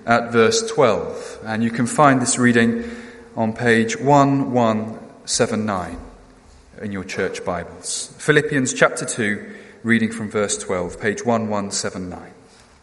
at verse 12, and you can find this reading on page 1179 in your church Bibles. Philippians chapter 2, reading from verse 12, page 1179.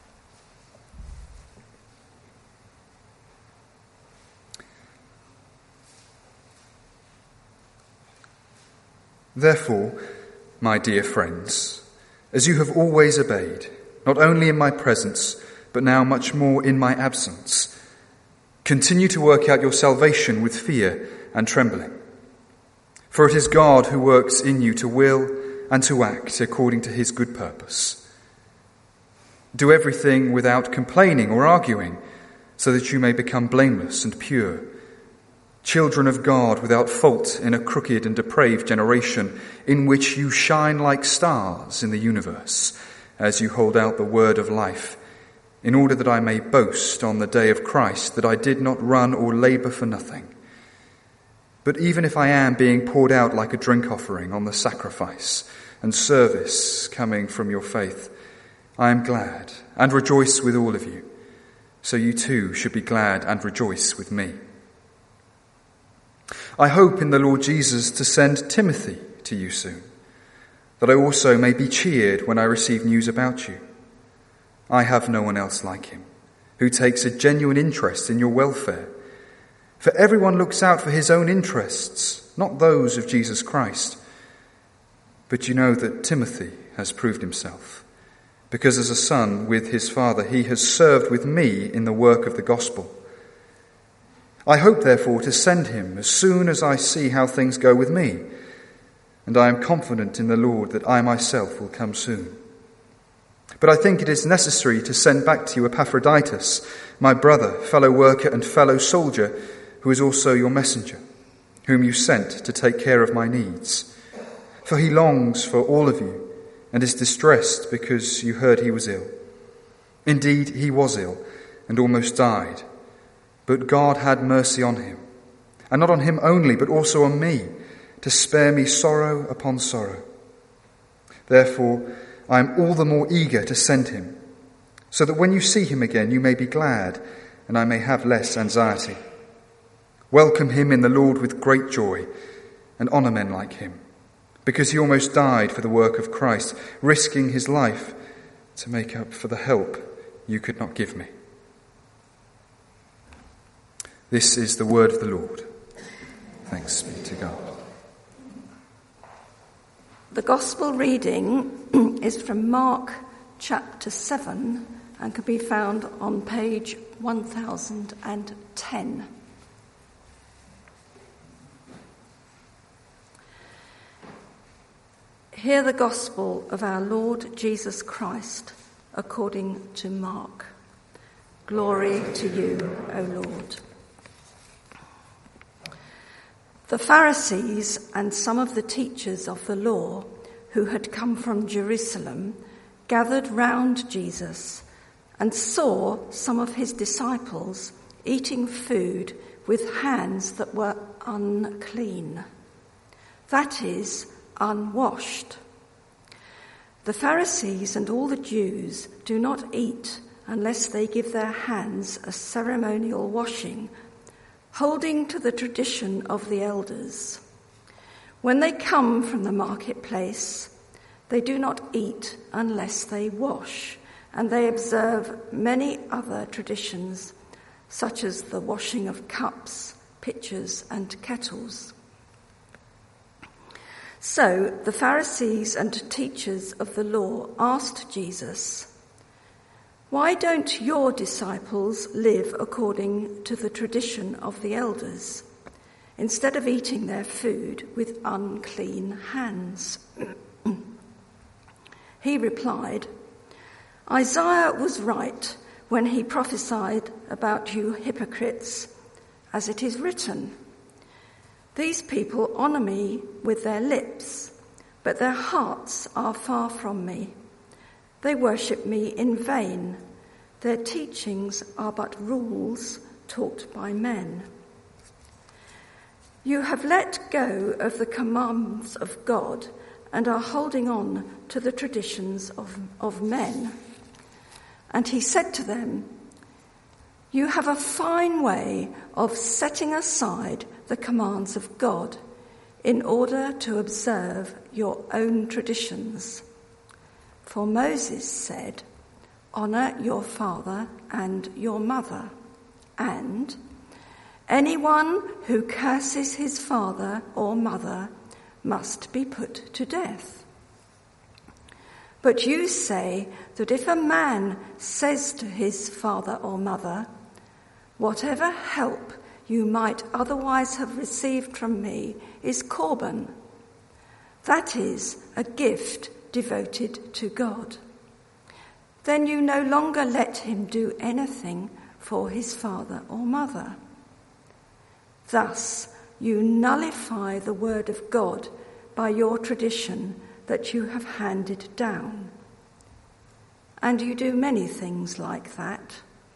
Therefore, my dear friends, as you have always obeyed, not only in my presence, but now much more in my absence, continue to work out your salvation with fear and trembling. For it is God who works in you to will and to act according to his good purpose. Do everything without complaining or arguing, so that you may become blameless and pure, children of God without fault in a crooked and depraved generation, in which you shine like stars in the universe, as you hold out the word of life, in order that I may boast on the day of Christ that I did not run or labor for nothing. But even if I am being poured out like a drink offering on the sacrifice and service coming from your faith, I am glad and rejoice with all of you. So you too should be glad and rejoice with me. I hope in the Lord Jesus to send Timothy to you soon, that I also may be cheered when I receive news about you. I have no one else like him, who takes a genuine interest in your welfare. For everyone looks out for his own interests, not those of Jesus Christ. But you know that Timothy has proved himself, because as a son with his father, he has served with me in the work of the gospel. I hope, therefore, to send him as soon as I see how things go with me, and I am confident in the Lord that I myself will come soon. But I think it is necessary to send back to you Epaphroditus, my brother, fellow worker and fellow soldier, who is also your messenger, whom you sent to take care of my needs. For he longs for all of you and is distressed because you heard he was ill. Indeed, he was ill and almost died. But God had mercy on him, and not on him only, but also on me, to spare me sorrow upon sorrow. Therefore, I am all the more eager to send him, so that when you see him again, you may be glad, and I may have less anxiety. Welcome him in the Lord with great joy, and honour men like him, because he almost died for the work of Christ, risking his life to make up for the help you could not give me. This is the word of the Lord. Thanks be to God. The Gospel reading is from Mark chapter 7 and can be found on page 1010. Hear the Gospel of our Lord Jesus Christ according to Mark. Glory to you, O Lord. The Pharisees and some of the teachers of the law who had come from Jerusalem gathered round Jesus and saw some of his disciples eating food with hands that were unclean, that is, unwashed. The Pharisees and all the Jews do not eat unless they give their hands a ceremonial washing, holding to the tradition of the elders. When they come from the marketplace, they do not eat unless they wash, and they observe many other traditions, such as the washing of cups, pitchers, and kettles. So the Pharisees and teachers of the law asked Jesus, "Why don't your disciples live according to the tradition of the elders, instead of eating their food with unclean hands?" He replied, "Isaiah was right when he prophesied about you hypocrites, as it is written, 'These people honour me with their lips, but their hearts are far from me. They worship me in vain. Their teachings are but rules taught by men.' You have let go of the commands of God and are holding on to the traditions of men." And he said to them, You have a fine way of setting aside the commands of God in order to observe your own traditions. For Moses said, 'Honour your father and your mother,' and 'Anyone who curses his father or mother must be put to death.' But you say that if a man says to his father or mother, 'Whatever help you might otherwise have received from me is korban,' that is, a gift devoted to God, then you no longer let him do anything for his father or mother. Thus, you nullify the word of God by your tradition that you have handed down. And you do many things like that."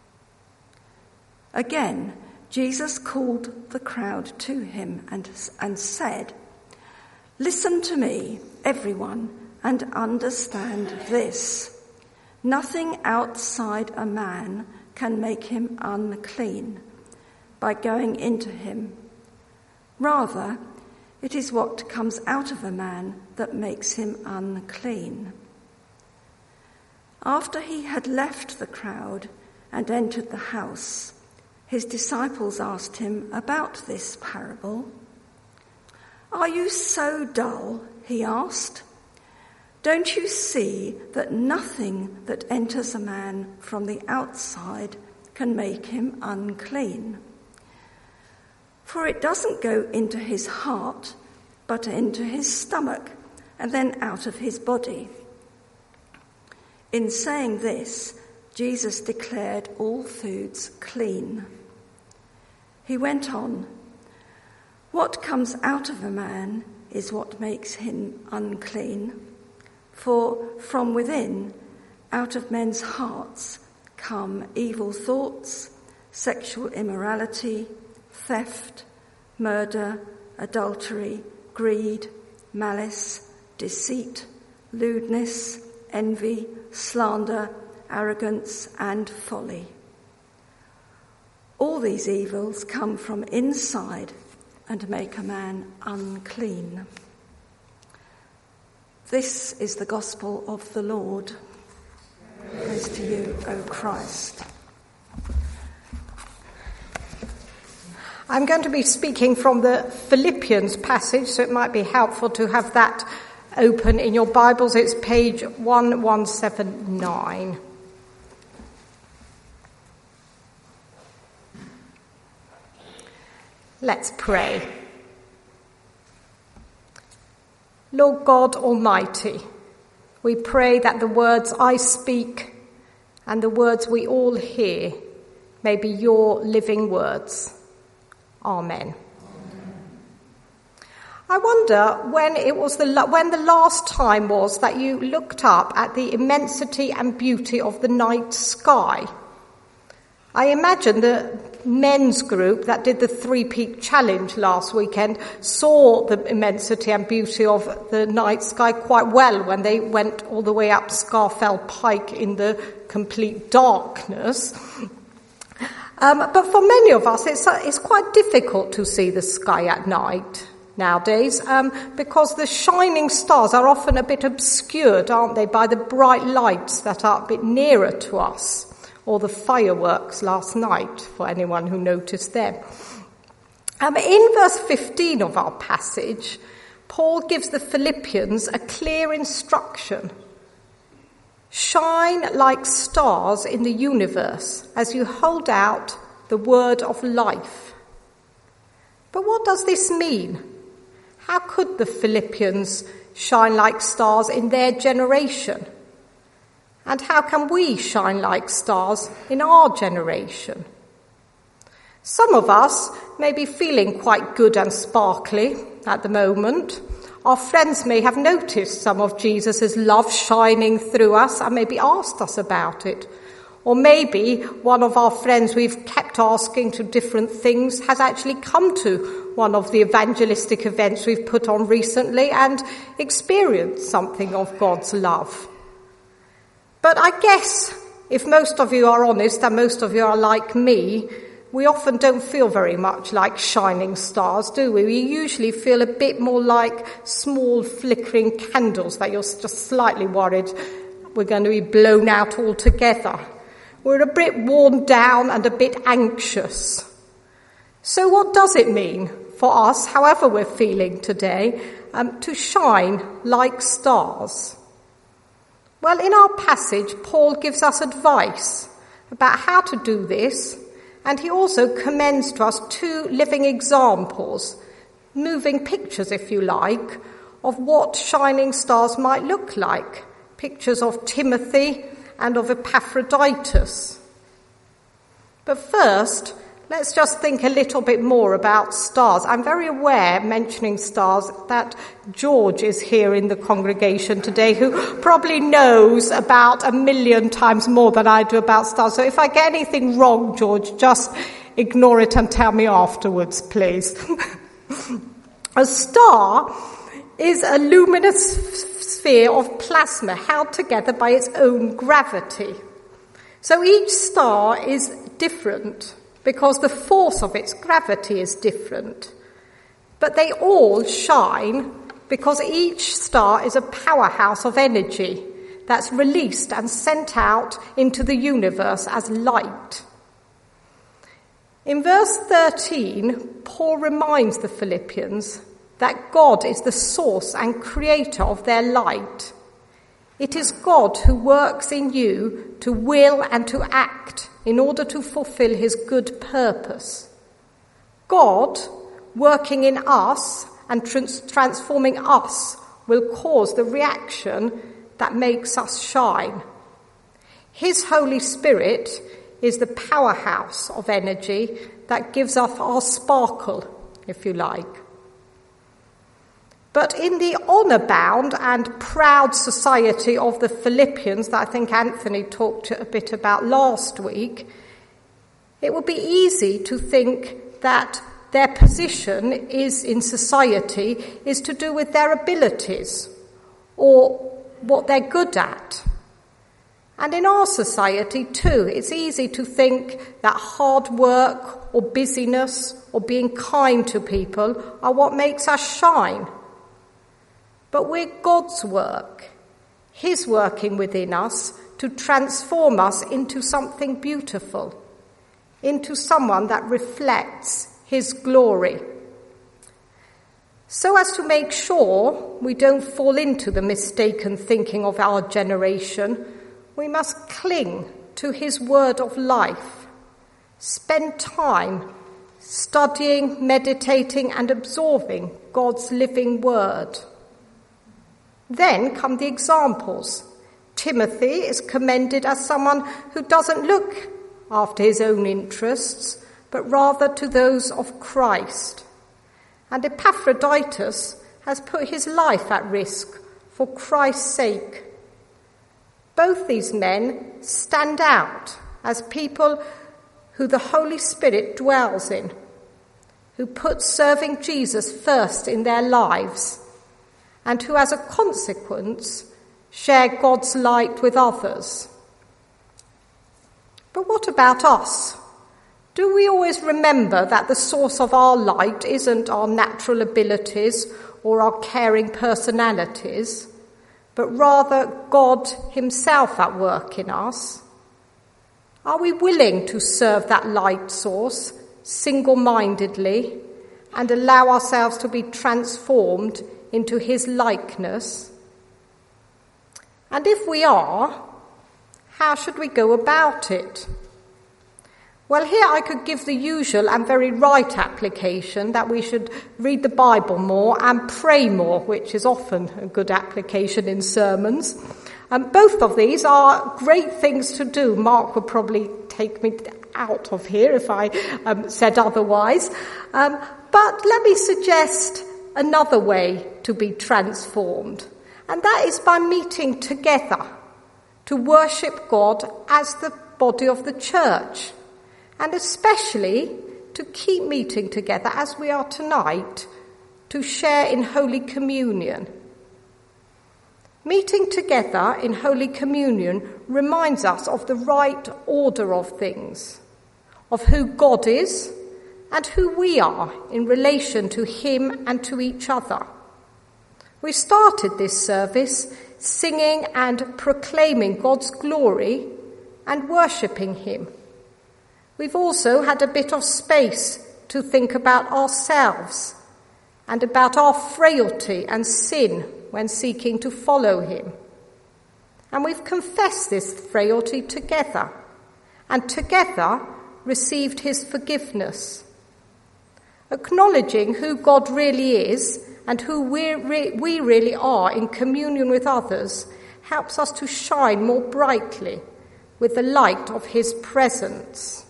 Again, Jesus called the crowd to him and said, "Listen to me, everyone, and understand this. Nothing outside a man can make him unclean by going into him. Rather, it is what comes out of a man that makes him unclean." After he had left the crowd and entered the house, his disciples asked him about this parable. "Are you so dull?" he asked. "Don't you see that nothing that enters a man from the outside can make him unclean? For it doesn't go into his heart, but into his stomach, and then out of his body." In saying this, Jesus declared all foods clean. He went on, "What comes out of a man is what makes him unclean. For from within, out of men's hearts, come evil thoughts, sexual immorality, theft, murder, adultery, greed, malice, deceit, lewdness, envy, slander, arrogance, and folly. All these evils come from inside and make a man unclean." This is the gospel of the Lord. Praise to you, O Christ. I'm going to be speaking from the Philippians passage, so it might be helpful to have that open in your Bibles. It's page 1179. Let's pray. Lord God Almighty, we pray that the words I speak and the words we all hear may be your living words. Amen. I wonder when the last time was that you looked up at the immensity and beauty of the night sky. I imagine the men's group that did the three-peak challenge last weekend saw the immensity and beauty of the night sky quite well when they went all the way up Scafell Pike in the complete darkness. But for many of us, it's quite difficult to see the sky at night nowadays, because the shining stars are often a bit obscured, aren't they, by the bright lights that are a bit nearer to us, or the fireworks last night, for anyone who noticed them. In verse 15 of our passage, Paul gives the Philippians a clear instruction. Shine like stars in the universe as you hold out the word of life. But what does this mean? How could the Philippians shine like stars in their generation? And how can we shine like stars in our generation? Some of us may be feeling quite good and sparkly at the moment. Our friends may have noticed some of Jesus' love shining through us and maybe asked us about it. Or maybe one of our friends we've kept asking to different things has actually come to one of the evangelistic events we've put on recently and experienced something of God's love. But I guess if most of you are honest and most of you are like me, we often don't feel very much like shining stars, do we? We usually feel a bit more like small flickering candles that you're just slightly worried we're going to be blown out altogether. We're a bit worn down and a bit anxious. So what does it mean for us, however we're feeling today, to shine like stars? Well, in our passage, Paul gives us advice about how to do this, and he also commends to us 2 living examples, moving pictures, if you like, of what shining stars might look like. Pictures of Timothy and of Epaphroditus. But first, let's just think a little bit more about stars. I'm very aware, mentioning stars, that George is here in the congregation today, who probably knows about 1,000,000 times more than I do about stars. So if I get anything wrong, George, just ignore it and tell me afterwards, please. A star is a luminous sphere of plasma held together by its own gravity. So each star is different because the force of its gravity is different. But they all shine because each star is a powerhouse of energy that's released and sent out into the universe as light. In verse 13, Paul reminds the Philippians that God is the source and creator of their light. It is God who works in you to will and to act in order to fulfill his good purpose. God, working in us and transforming us, will cause the reaction that makes us shine. His Holy Spirit is the powerhouse of energy that gives off our sparkle, if you like. But in the honour-bound and proud society of the Philippians that I think Anthony talked a bit about last week, it would be easy to think that their position in society is to do with their abilities or what they're good at. And in our society too, it's easy to think that hard work or busyness or being kind to people are what makes us shine. But we're God's work, his working within us to transform us into something beautiful, into someone that reflects his glory. So as to make sure we don't fall into the mistaken thinking of our generation, we must cling to his word of life, spend time studying, meditating and absorbing God's living word. Then come the examples. Timothy is commended as someone who doesn't look after his own interests, but rather to those of Christ. And Epaphroditus has put his life at risk for Christ's sake. Both these men stand out as people who the Holy Spirit dwells in, who put serving Jesus first in their lives, and who, as a consequence, share God's light with others. But what about us? Do we always remember that the source of our light isn't our natural abilities or our caring personalities, but rather God himself at work in us? Are we willing to serve that light source single-mindedly and allow ourselves to be transformed into his likeness? And if we are, how should we go about it? Well, here I could give the usual and very right application that we should read the Bible more and pray more, which is often a good application in sermons. Both of these are great things to do. Mark would probably take me out of here if I said otherwise. But let me suggest another way to be transformed, and that is by meeting together to worship God as the body of the church, and especially to keep meeting together as we are tonight to share in Holy Communion. Meeting together in Holy Communion reminds us of the right order of things, of who God is and who we are in relation to him and to each other. We started this service singing and proclaiming God's glory and worshipping him. We've also had a bit of space to think about ourselves and about our frailty and sin when seeking to follow him. And we've confessed this frailty together, and together received his forgiveness. Acknowledging who God really is and who we really are in communion with others helps us to shine more brightly with the light of his presence.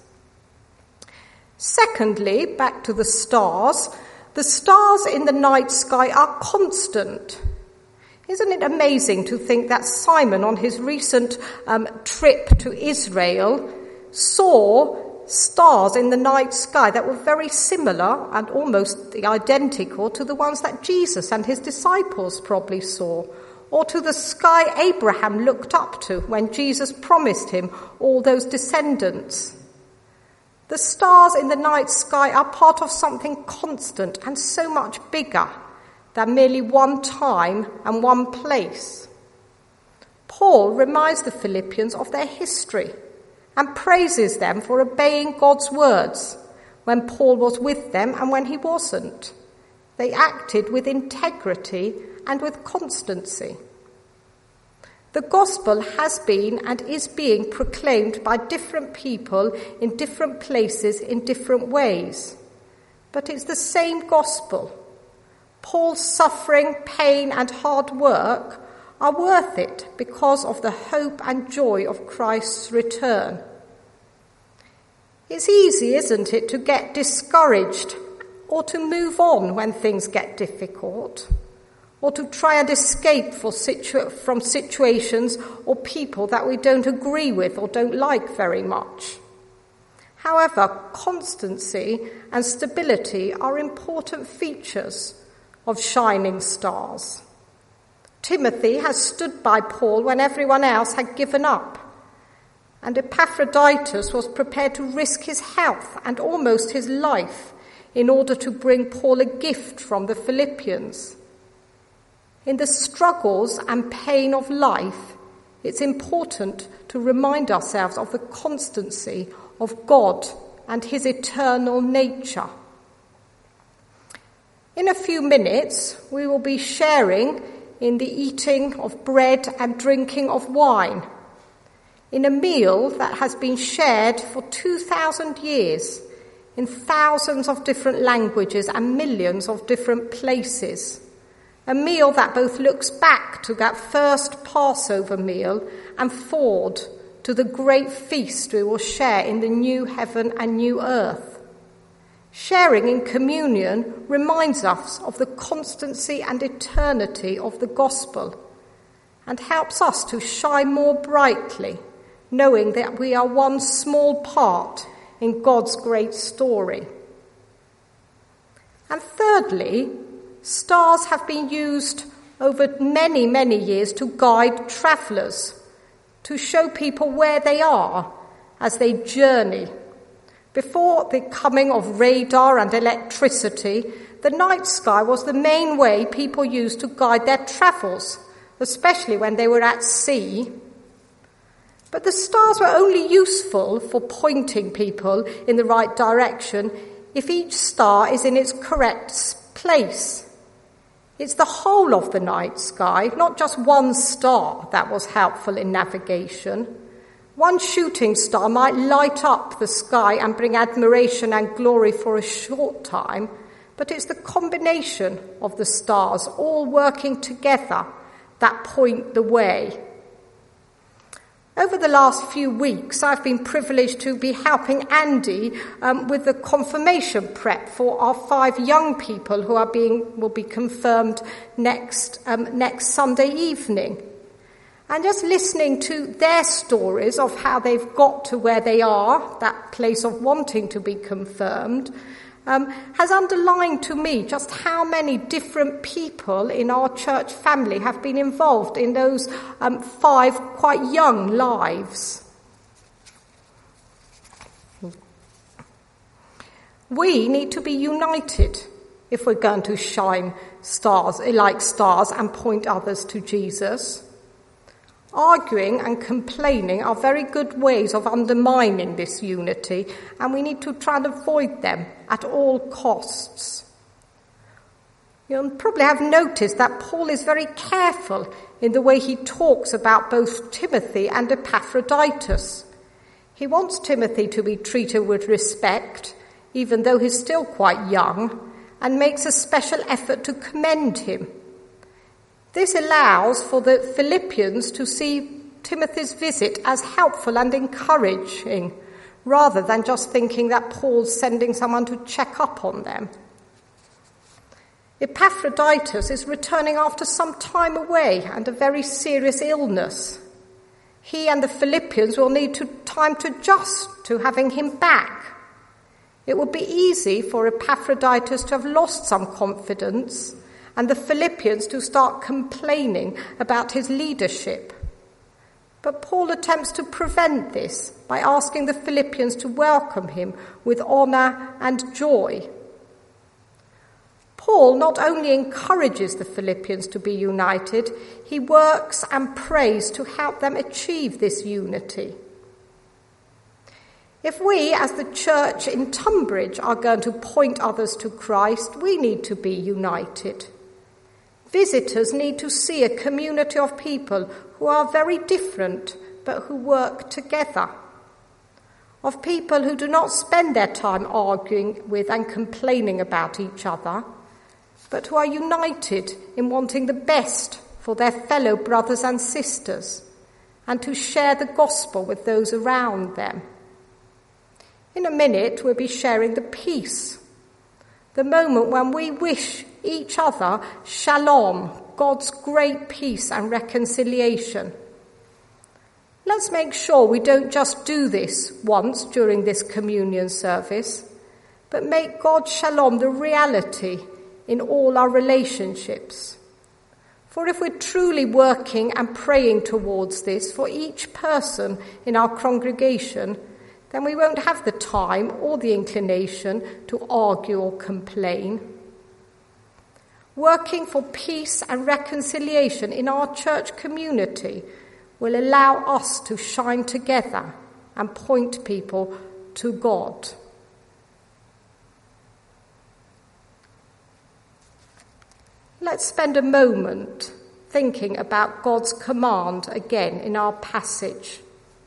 Secondly, back to the stars in the night sky are constant. Isn't it amazing to think that Simon, on his recent trip to Israel, saw stars in the night sky that were very similar and almost identical to the ones that Jesus and his disciples probably saw, or to the sky Abraham looked up to when Jesus promised him all those descendants. The stars in the night sky are part of something constant and so much bigger than merely one time and one place. Paul reminds the Philippians of their history and praises them for obeying God's words when Paul was with them and when he wasn't. They acted with integrity and with constancy. The gospel has been and is being proclaimed by different people in different places in different ways. But it's the same gospel. Paul's suffering, pain, and hard work are worth it because of the hope and joy of Christ's return. It's easy, isn't it, to get discouraged or to move on when things get difficult, or to try and escape from situations or people that we don't agree with or don't like very much. However, constancy and stability are important features of shining stars. Timothy has stood by Paul when everyone else had given up, and Epaphroditus was prepared to risk his health and almost his life in order to bring Paul a gift from the Philippians. In the struggles and pain of life, it's important to remind ourselves of the constancy of God and his eternal nature. In a few minutes, we will be sharing in the eating of bread and drinking of wine, in a meal that has been shared for 2,000 years in thousands of different languages and millions of different places. A meal that both looks back to that first Passover meal and forward to the great feast we will share in the new heaven and new earth. Sharing in communion reminds us of the constancy and eternity of the gospel and helps us to shine more brightly, knowing that we are one small part in God's great story. And thirdly, stars have been used over many, many years to guide travellers, to show people where they are as they journey. Before the coming of radar and electricity, the night sky was the main way people used to guide their travels, especially when they were at sea. But the stars were only useful for pointing people in the right direction if each star is in its correct place. It's the whole of the night sky, not just one star, that was helpful in navigation. One shooting star might light up the sky and bring admiration and glory for a short time, but it's the combination of the stars all working together that point the way. Over the last few weeks, I've been privileged to be helping Andy with the confirmation prep for our 5 young people who will be confirmed next Sunday evening. And just listening to their stories of how they've got to where they are, that place of wanting to be confirmed, has underlined to me just how many different people in our church family have been involved in those 5 quite young lives. We need to be united if we're going to shine like stars and point others to Jesus. Arguing and complaining are very good ways of undermining this unity, and we need to try and avoid them at all costs. You'll probably have noticed that Paul is very careful in the way he talks about both Timothy and Epaphroditus. He wants Timothy to be treated with respect, even though he's still quite young, and makes a special effort to commend him. This allows for the Philippians to see Timothy's visit as helpful and encouraging, rather than just thinking that Paul's sending someone to check up on them. Epaphroditus is returning after some time away and a very serious illness. He and the Philippians will need time to adjust to having him back. It would be easy for Epaphroditus to have lost some confidence and the Philippians to start complaining about his leadership. But Paul attempts to prevent this by asking the Philippians to welcome him with honour and joy. Paul not only encourages the Philippians to be united, he works and prays to help them achieve this unity. If we, as the church in Tunbridge, are going to point others to Christ, we need to be united. Visitors need to see a community of people who are very different, but who work together. Of people who do not spend their time arguing with and complaining about each other, but who are united in wanting the best for their fellow brothers and sisters, and to share the gospel with those around them. In a minute, we'll be sharing the peace, the moment when we wish each other shalom, God's great peace and reconciliation. Let's make sure we don't just do this once during this communion service, but make God's shalom the reality in all our relationships. For if we're truly working and praying towards this for each person in our congregation, then we won't have the time or the inclination to argue or complain. Working for peace and reconciliation in our church community will allow us to shine together and point people to God. Let's spend a moment thinking about God's command again in our passage.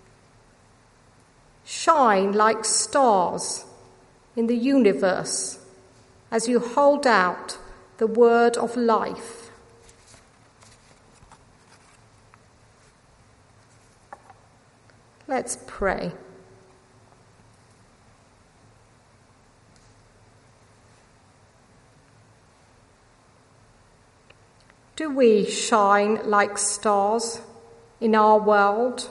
Shine like stars in the universe as you hold out the word of life. Let's pray. Do we shine like stars in our world?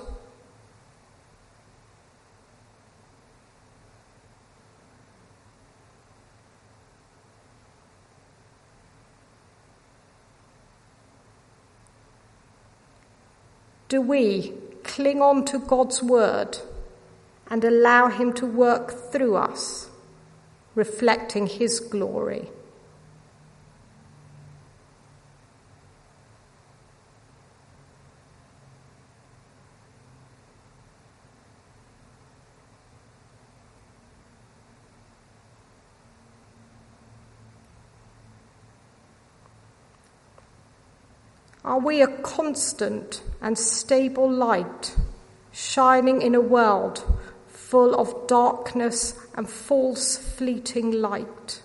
Do we cling on to God's word and allow him to work through us, reflecting his glory? Are we a constant and stable light, shining in a world full of darkness and false fleeting light?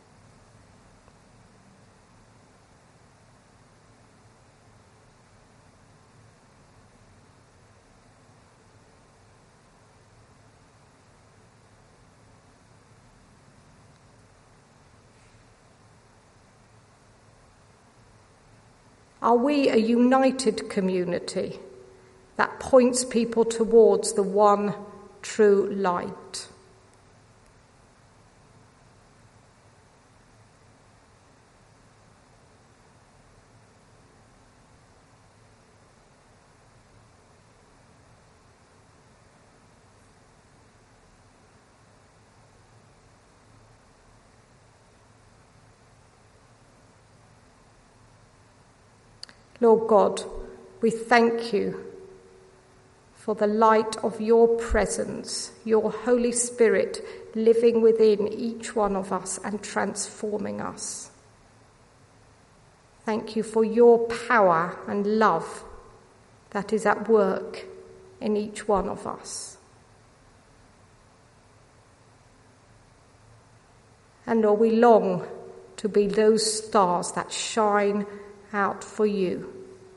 Are we a united community that points people towards the one true light? Lord God, we thank you for the light of your presence, your Holy Spirit living within each one of us and transforming us. Thank you for your power and love that is at work in each one of us. And Lord, we long to be those stars that shine out for you.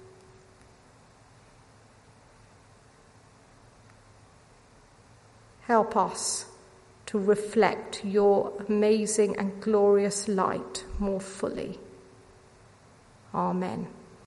Help us to reflect your amazing and glorious light more fully. Amen.